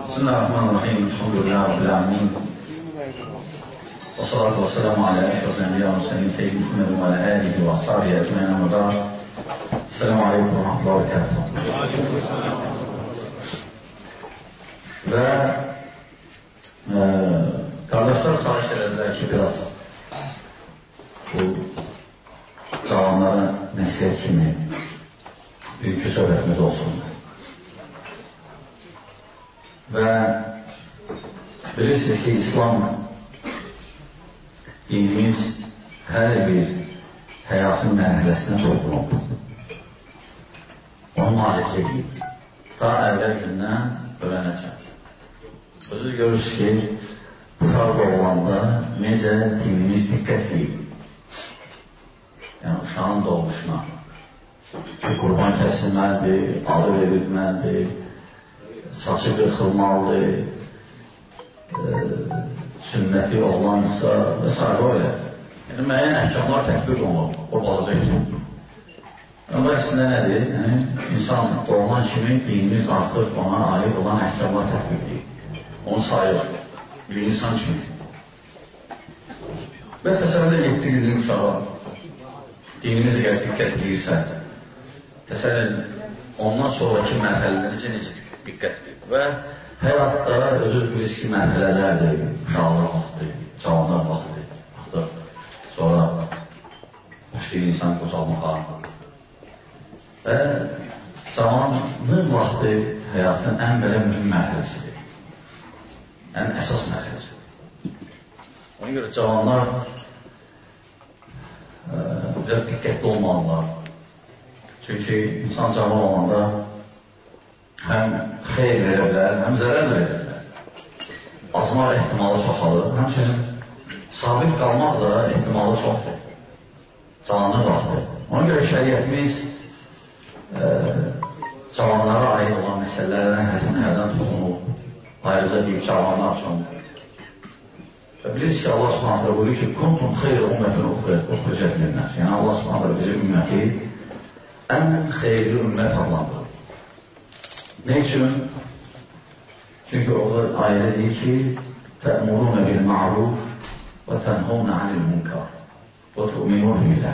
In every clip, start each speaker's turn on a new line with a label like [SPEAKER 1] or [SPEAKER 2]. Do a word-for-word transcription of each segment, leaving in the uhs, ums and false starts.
[SPEAKER 1] Bismillahirrahmanirrahim. Elhamdülillah Rabbil alemin. Və salatu və selamu alə əşrafil enbiya və murselin seyyidi Muhammed və alə alihi və ashabihi ecmaîn amma ba'd. Esselamu aleyküm və rahmetullahi və berekatuhu. Və e, qardaşlar xahiş edərlər ki, biraz bu cavanlara nəsihət kimi büyük bir söhbətimiz olsun. Və bilirsiniz ki, İslam dinimiz hər bir həyatın mərhələsinə toxunub. Onu müalicə edib. Ta əvvəl gündən öyrənəcəm. Özünüz görürsünüz ki, uşaq doğulanda necə dinimiz diqqətliyib. Yəni, uşağın doğuşuna ki, qurban kəsilməlidir, adı verilməlidir, saçı qırxılmalıdır, e, sünnəti oğlansa və s. öyle. Yəni, müəyyən əhkamlar tətbiq olunur, o balaca üçün. Amma əslində nədir? Yəni, insan doğulan kimi dinimiz artıq ona aid olan əhkamlar tətbiq edir. Onu sayır, bir insan kimi. Və təsəvvürdə yeddi günlük uşağa dinimiz əgər diqqət edirsə, təsəvvür ondan sonraki mərhələdə necə necə diqqət edir. Və həyatda özür bilirsiniz ki, mərhələlərdir, uşaqlar vaxtdır, cavanlar vaxtdır, vaxtdır. Sonra başlayır insan qocalmağa. Və cavanlıq vaxtı həyatın ən belə mühüm mərhələsidir. Ən əsas mərhələsidir. Ona görə cavanlar e, biraz diqqətli olmalılar. Çünki insan cavan olanda həm xeyr verə bilər, həm zərər verə bilər. Azmaq ehtimalı çoxalır, həmçinin sabit qalmaq da ehtimalı çoxdur. Cavanlıq vaxtı. Ona görə şəriyyətimiz e, cavanlara aid olan məsələlərlə hərdən toxunub, ayrıca deyib cavanlar üçün. Və bilirsiniz ki, Allah Subhanahu buyuruyor ki, kuntum xeyr ümmətin uxricət linnəs. Yəni Allah Subhanahu bizi ümməti ən xeyirli ümmət adlandırır. Ne için? Çünkü orada ayette deyir ki تَأْمُرُونَ بِالْمَعْرُوفِ وَتَنْهُونَ عَنِ الْمُنْكَرِ وَتُؤْمِنُونَ بِاللّٰهِ.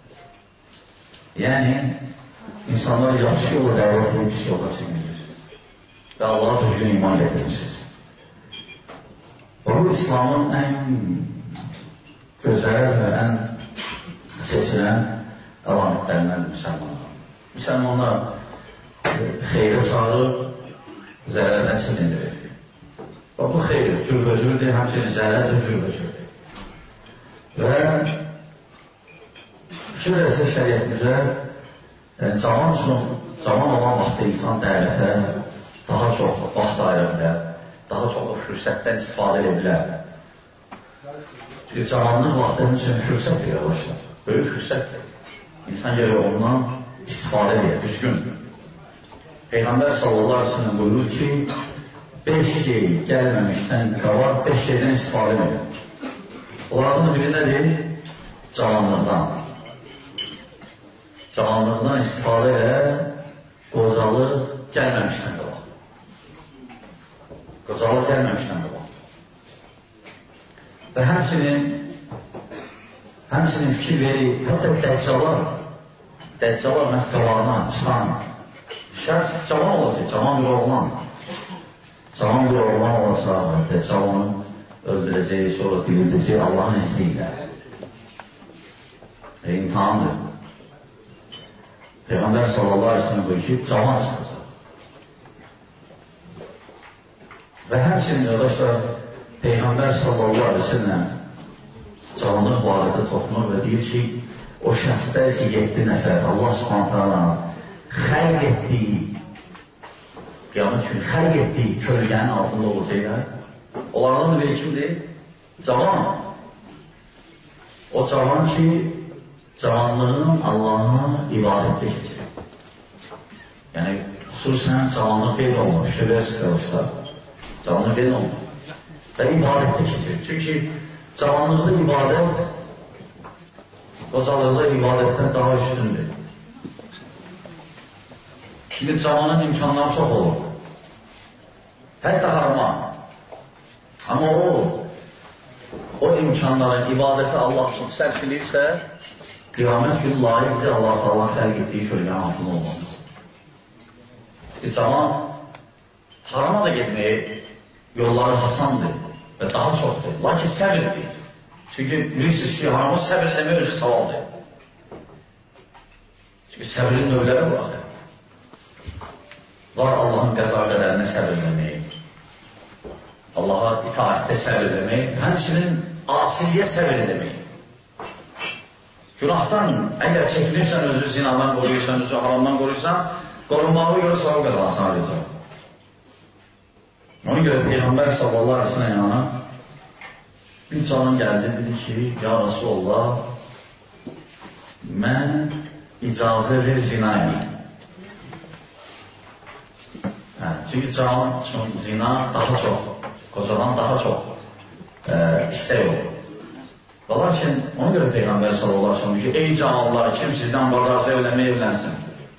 [SPEAKER 1] Yani insanlar yaxşı yola dəvət edib pis yola çekilir. Və Allah'a düzgün iman getirirsiniz. Bu İslam'ın en güzel ve en seçilen alametlerinden Müslümanlar. Müslümanlar xeyrə çağırır, zərərdən silindirir. Və bu xeyr cürbəcürdür, həmçinin zərər də cürbəcürdür. Və şöyrəsə şəriyyətimizə yəni, cavan üçün, cavan olan vaxtda insan dəvətə daha çox vaxt ayıra bilər, daha çox o fürsətdən istifadə edə bilər. Çünki cavanlıq vaxtı üçün fürsətdir, yavaşlar. Böyük fürsətdir. İnsan gəlir ondan istifadə edir, düzgün. Peyğəmbər sallallahu aleyhi ve sellem buyurur ki, beş şey gəlməmişdən qabaq, beş şeydən istifadə edir. Onlardan biri nədir? Cavanlıqdan. Cavanlıqdan istifadə edir, qocalıq gəlməmişdən qabaq. Qocalıq gəlməmişdən qabaq. Və həmçinin, həmçinin fikir verir, hətta dəccalar, dəccalar məhz qabağına çıxan, şəxs cavan olacaq, cavan bir oğlan. Cavan bir oğlan olacaq, cavanı öldürəcək, sonra dirildəcək Allahın izniyle. E, imtihandır. Peyğəmbər sallallahu aleyhi ve sellem buyur ki, cavan çıxacaq. Və həmçinin yoldaşlar, Peyğəmbər sallallahu aleyhi ve sellem cavanlıq barədə toxunur və deyir ki, o şəxslər ki, yeddi nəfər Allah subhanahu ta'ala xəlq etdiyi, qiyamət günü xəlq etdiyi kölgənin altında olacaqlar. Onlardan biri kimdir? Cavan. O cavan ki, cavanlığın Allah'a ibadətdə keçir. Yəni, xüsusən cavanlıq qeyd olunur, fikirlər sıxılışlar. Cavanlıq qeyd olunur. Və ibadətdə keçir. Çünki cavanlıqda ibadət, qocalıqda ibadətdən daha üstündür. Şimdi cavanın imkanları çox olur. Hətta harama. Amma o, o imkanların ibadəti Allah üçün sərf edirsə, qiyamət günü layiqdir Allah Allah'ın xəlq etdiyi kölgənin altında olmalı. Cəman harama da getməyi yolları hasandır və daha çoxdur. Lakin səbirdir. Çünki bilirsiniz ki, harama səbir eləmək özü savaldır. Çünki səbrin növləri var. Var Allahın qəza qədərinə səbir eləmək. Allaha itaətdə səbir eləmək. Həmçinin asiliyə səbir eləmək. Günahdan əgər çəkinirsən, özü zinadan qoruyursan, özü haramdan qoruyursan, qorunmağı görə savab qazansan ayrıca. Ona görə Peyğəmbər sallallahu aleyhi ve sellem yana bir cavan gəldi, dedi ki, ya Rasulullah, mən icazə ver zina edeyim. Hə, çünki cavan üçün zina daha çox, qocadan daha çox e, istək olur. Və lakin ona görə Peyğəmbər sallallahu aleyhi ve sellem ki, ey cavanlar, kim sizdən varlarsa evlənmək evlənsin.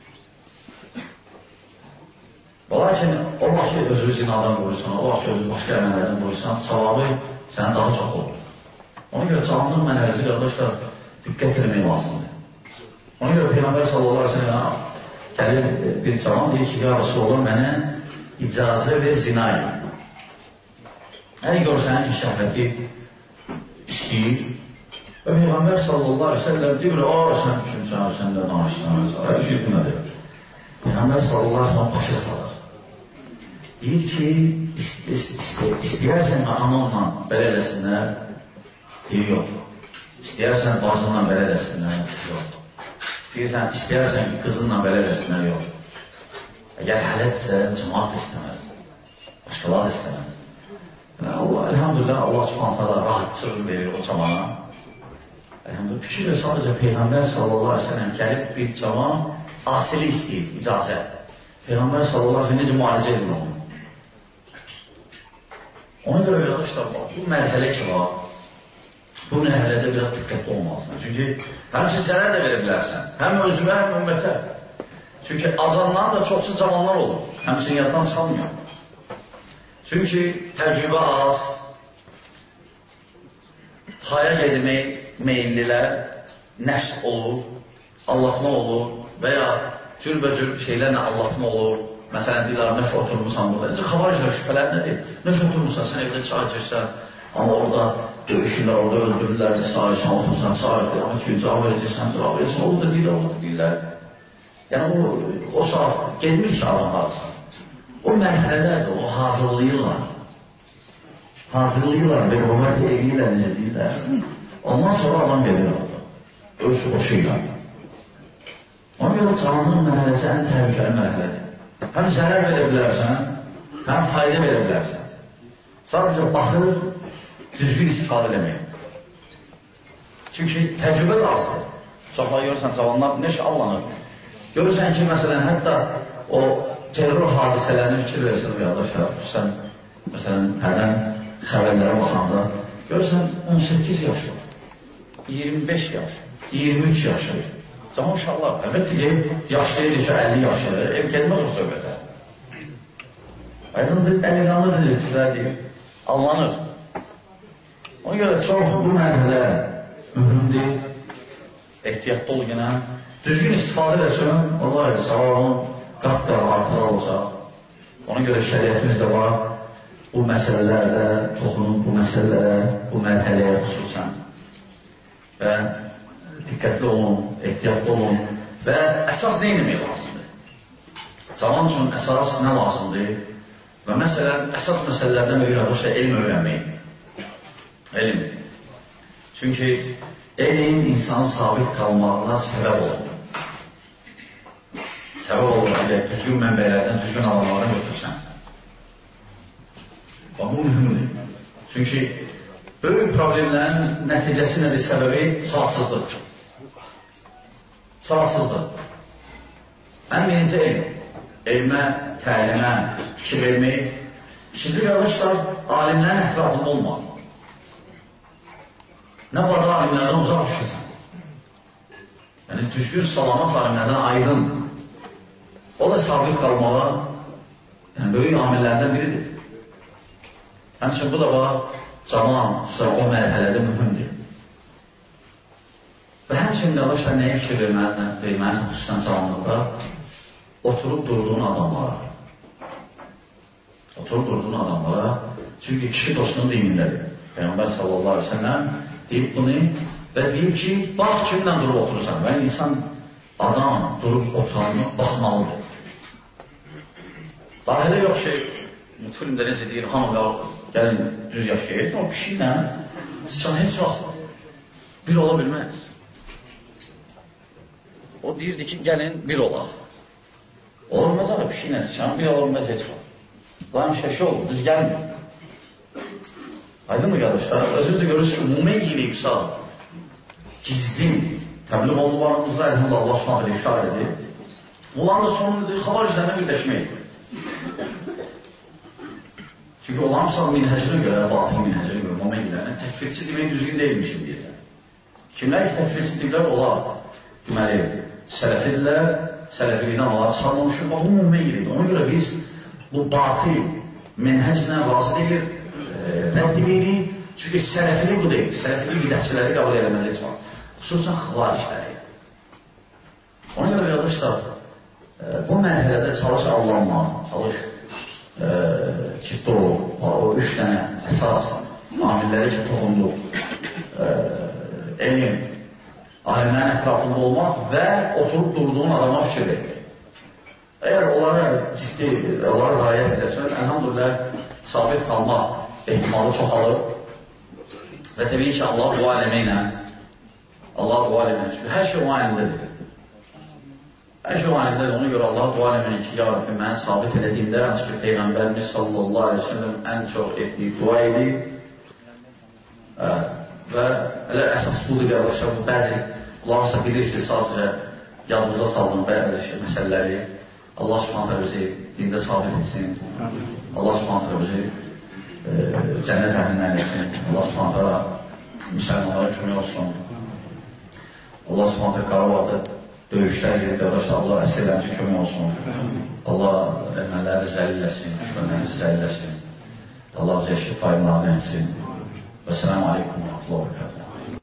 [SPEAKER 1] Və lakin o vaxt özü zinadan qoyursan, o vaxt özü başqa əməllərdən qoyursan, savabı sənə daha çox olur. Ona görə cavanlıq mənəviyyəti qardaşlar diqqət etmək lazımdır. Ona görə Peyğəmbər sallallahu aleyhi ve sellem gəlir bir cavan deyir ki, ya Rasulullah mənə icazə ver zina edin. Hər görsən ki, şəhvəti istəyir və Peyğəmbər sallallahu aleyhi ve sellem deyir, o sən kimsən, sən də danışsan, hər şey demədir. Peyğəmbər sallallahu aleyhi ve sellem başa salır. Deyir ki, istəyərsən anonla belə eləsinlər, deyir, yox. İstəyərsən bacınla belə eləsinlər, yox. İstəyərsən, istəyərsən ki, qızınla belə eləsinlər, yox. Əgər hələtsə, cəmaat istəməz, başqalar istəməz. Allah, elhamdülillah, Allah subhanətələ rahatçılıq verir o camana. Elhamdülillah, fikirlə sadəcə Peyğəmbər sallallahu aleyhi ve sellem gəlib bir caman asili istəyir, icazət. Peyğəmbər sallallahu aleyhi ve sellem necə müalicə edin onu? Ona görə arkadaşlar, bu mərhələ ki var, bu mərhələdə biraz diqqətli olmalısın. Çünki həmçin sənə də verə bilərsən, həm özünə, həm ümmətə. Çünki azanlar da çoxsu cavanlar olur, həmçin yaddan çıxamıyor. Çünki təcrübə az, haya gedmək meyillilər, nəfs olur, allatma olur və ya cürbəcür şeylərlə allatma olur. Məsələn, deyirlər, nöş oturmuşsan burada. Necə xavariclər şübhələr nədir? Nöş oturmuşsan, sən evdə çay içirsən, amma orada döyüşürlər, orada öldürürlər, sahişən otursan, sahişən, amma ki, cavab verəcəksən, cavab verəcəksən, orada deyirlər, orada deyirlər. Yəni, o, o saat gedmir ki, adam harasa. O mərhələlərdir, o hazırlayırlar. Hazırlayırlar, belə onlar deyirlər, necə deyirlər. Ondan sonra adam gedir orada. Öz hoşuyla. Ona görə canlının mərhələsi ən təhlükəli mərhələdir. Həm zərər verə bilərsən, həm fayda verə bilərsən. Sadəcə baxır, düzgün istifadə eləmək. Çünki təcrübə də azdır. Çoxlar görürsən, cavanlar neş allanır. Görürsən ki, məsələn, hətta o terror hadisələrini fikir versin, yaddaşlar. Sən, məsələn, hərdən xəbərlərə baxanda, görürsən, on səkkiz yaş var, iyirmi beş yaş, iyirmi üç yaş var. Cavan uşaqlar, əlbəttə ki, yaşlıydı ki, əlli yaşlı, ev gəlməz o söhbətə. Aydındır, dəliqanlı deyir, allanır. Ona görə çox bu mərhələ mühümdir, ehtiyatlı ol yenə. Düzgün istifadə edəsən, Allah savabın qat-qat artır olacaq. Ona görə şəriyyətimizdə var, bu məsələlərdə, toxunun bu məsələlərə, bu mərhələyə xüsusən. Və diqqətli olun, ehtiyatlı olun və əsas nə eləmək lazımdır? Cavan üçün əsas nə lazımdır? Və məsələn, əsas məsələlərdən bir qardaşlar elm öyrənmək. Elm. Çünki elm insanın sabit qalmağına səbəb olur. Səbəb olur, əgər düzgün mənbələrdən, düzgün alanlardan götürsən. Və bu mühümdür. Çünki böyük problemlərin nəticəsi nədir, səbəbi savadsızdır. Savadsızdır. Ən birinci elm. Elmə, təlimə, fikir vermək. İkinci qardaşlar, alimlərin ətrafında olmaq. Nə var da alimlərdən uzaq düşürsən. Yəni, düzgün salamat alimlərdən aydın. O da sabit qalmağa yəni, böyük amillərdən biridir. Həmçin bu da caman, o mərhələdə mühümdür. Və həmçinin qardaşlar nəyə fikir verməlisən xüsusən cavanlıqda? Oturub durduğun adamlara. Oturub durduğun adamlara. Çünki kişi dostunun dinindədir. Peyğəmbər sallallahu aleyhi ve sellem deyib bunu və deyib ki, bax kimlə durub oturursan. Və insan, adam durub oturanına baxmalıdır. Dahilə yox şey, filmdə necə deyir, hamı gəlin düz yaşayır, o kişi ilə sıçan heç vaxt bir ola bilməz. O deyirdi ki, gəlin bir olaq. Olmaz abi, kişi ilə sıçan bir ola bilməz heç vaxt. Lan şəşi olur, düz gəlmir. Aydın mı qardaşlar? Özünüz də görürsünüz ki, ümumi yiyibsə, gizlin, təbliğ olmalarımızda əlhamdülillah Allah subhanahu ifşar edir. Onların da sonunda xavariclərlə birləşməkdir. Çünki olan misal minhəcinə görə, batıl minhəcinə görə, müəyyənlərinə təkfirçi demək düzgün deyilmişim deyəcək. Kimlər ki, təkfirçi deyirlər, olar, deməli, sələfidirlər, sələfilikdən olar, çalmamışıq, bu müəyyəndir. Ona görə biz bu batıl minhəclə razı deyil, rədd edirik, çünki sələfili bu deyil, sələfili bidətçiləri qəbul eləməz heç var. Xüsusən xavaricləri. Ona görə qardaşlar, bu mərhələdə çalış Allah'la, çalış ciddi ol, o üç dənə əsas amilləri ki, toxunduq, elm, alimlərin ətrafında olmaq və oturub durduğun adama fikir vermək. Əgər onlara ciddi, onlara rayət edəsən, əlhamdülillah, sabit qalmaq ehtimalı çoxalır və təbii ki, Allah dua eləməklə, Allah dua eləməklə, çünki hər şey o əlindədir. Hər şey o əlindədir, ona görə Allah dua eləməklə ki, ya Rabbi, mən sabit elədiyimdə, hansı ki, Peyğəmbərimiz sallallahu aleyhi ve sellem ən çox etdiyi dua edir və elə əsas budur, qardaşlar, bu bəzi, onlarsa bilirsiniz, sadəcə yadınıza saldığım bəzi məsələləri Allah subhanətə bizi dində sabit etsin, Allah subhanətə bizi cənnət əhlindən etsin, Allah subhanətə müsəlmanlara kömək olsun, Allah subhanətə Qarabağda döyüşlər gedir, qardaşlar, Allah əsirlərimizə kömək olsun, Allah erməniləri zəlilləsin, düşmənləri zəlilləsin, Allah bizə şifa imranı etsin və selamu aleykum və rahmetullah və bərəkatuhu.